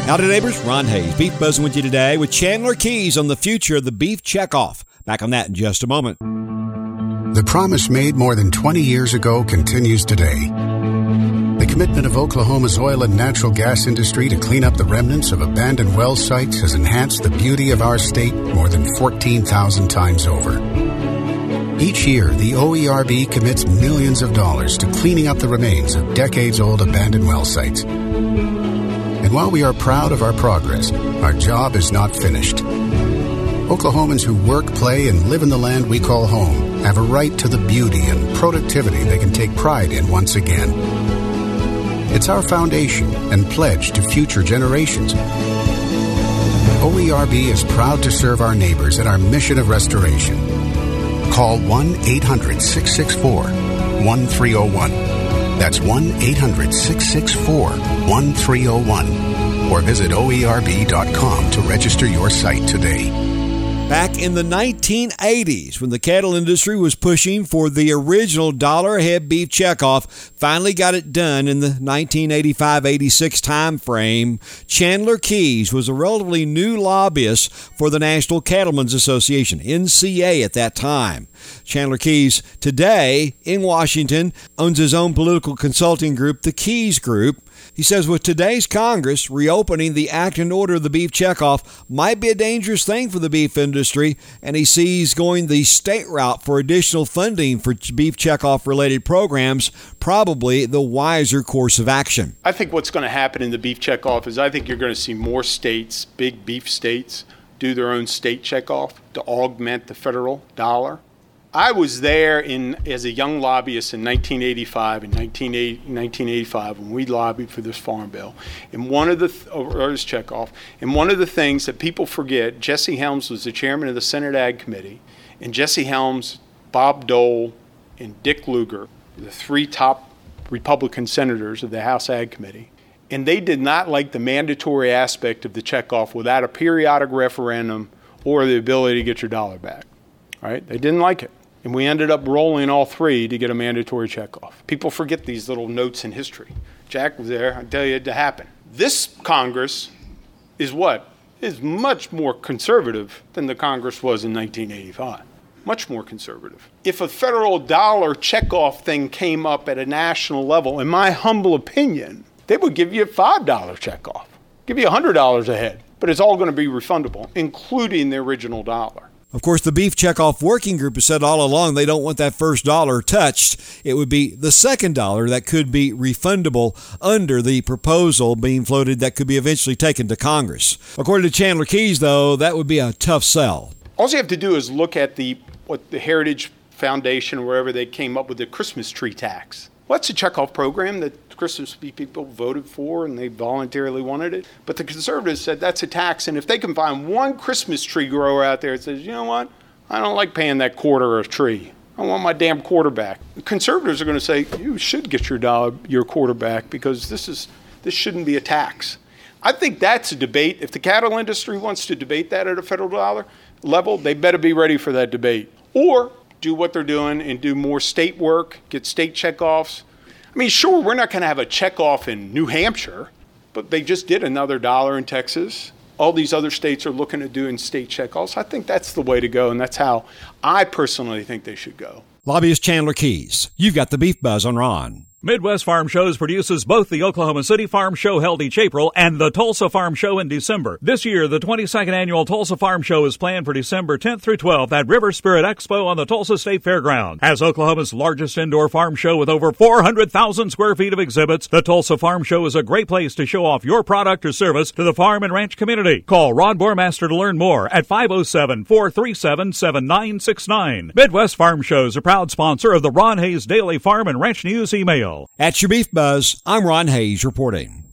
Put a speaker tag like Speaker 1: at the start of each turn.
Speaker 1: Howdy, neighbors. Ron Hayes, Beef Buzzing with you today with Chandler Keyes on the future of the beef checkoff. Back on that in just a moment.
Speaker 2: The promise made more than 20 years ago continues today. The commitment of Oklahoma's oil and natural gas industry to clean up the remnants of abandoned well sites has enhanced the beauty of our state more than 14,000 times over. Each year, the OERB commits millions of dollars to cleaning up the remains of decades-old abandoned well sites. And while we are proud of our progress, our job is not finished. Oklahomans who work, play, and live in the land we call home have a right to the beauty and productivity they can take pride in once again. It's our foundation and pledge to future generations. OERB is proud to serve our neighbors in our mission of restoration. Call 1-800-664-1301. That's 1-800-664-1301. Or visit OERB.com to register your site today.
Speaker 1: Back in the 1980s, when the cattle industry was pushing for the original dollar-a-head beef checkoff, finally got it done in the 1985-86 time frame. Chandler Keyes was a relatively new lobbyist for the National Cattlemen's Association, NCA at that time. Chandler Keyes, today in Washington, owns his own political consulting group, the Keyes Group. He says with today's Congress, reopening the act and order of the beef checkoff might be a dangerous thing for the beef industry, and he sees going the state route for additional funding for beef checkoff related programs probably the wiser course of action.
Speaker 3: I think what's going to happen in the beef checkoff is I think you're going to see more states, big beef states, do their own state checkoff to augment the federal dollar. I was there as a young lobbyist in 1985 and 1985 when we lobbied for this farm bill. And one of the things that people forget, Jesse Helms was the chairman of the Senate Ag Committee, and Jesse Helms, Bob Dole, and Dick Lugar, the three top Republican senators of the House Ag Committee. And they did not like the mandatory aspect of the checkoff without a periodic referendum or the ability to get your dollar back. Right? They didn't like it. And we ended up rolling all three to get a mandatory checkoff. People forget these little notes in history. Jack was there. I tell you it happened. This Congress is much more conservative than the Congress was in 1985. Much more conservative. If a federal dollar checkoff thing came up at a national level, in my humble opinion, they would give you a $5 checkoff, give you $100 a head, but it's all going to be refundable, including the original dollar.
Speaker 1: Of course, the Beef Checkoff Working Group has said all along they don't want that first dollar touched. It would be the second dollar that could be refundable under the proposal being floated that could be eventually taken to Congress. According to Chandler Keyes, though, that would be a tough sell.
Speaker 3: All you have to do is look at what the Heritage Foundation or wherever they came up with the Christmas tree tax. Well, that's a checkoff program that Christmas people voted for and they voluntarily wanted it. But the conservatives said that's a tax. And if they can find one Christmas tree grower out there that says, you know what, I don't like paying that quarter a tree. I want my damn quarter back. The conservatives are going to say, you should get your quarter back because this shouldn't be a tax. I think that's a debate. If the cattle industry wants to debate that at a federal dollar level, they better be ready for that debate. Or do what they're doing and do more state work, get state checkoffs. I mean, sure, we're not going to have a checkoff in New Hampshire, but they just did another dollar in Texas. All these other states are looking at doing state checkoffs. I think that's the way to go, and that's how I personally think they should go.
Speaker 1: Lobbyist Chandler Keyes, you've got the Beef Buzz on Ron.
Speaker 4: Midwest Farm Shows produces both the Oklahoma City Farm Show held each April and the Tulsa Farm Show in December. This year, the 22nd annual Tulsa Farm Show is planned for December 10th through 12th at River Spirit Expo on the Tulsa State Fairground. As Oklahoma's largest indoor farm show with over 400,000 square feet of exhibits, the Tulsa Farm Show is a great place to show off your product or service to the farm and ranch community. Call Ron Bormaster to learn more at 507-437-7969. Midwest Farm Show is a proud sponsor of the Ron Hayes Daily Farm and Ranch News email.
Speaker 1: At your Beef Buzz, I'm Ron Hayes reporting.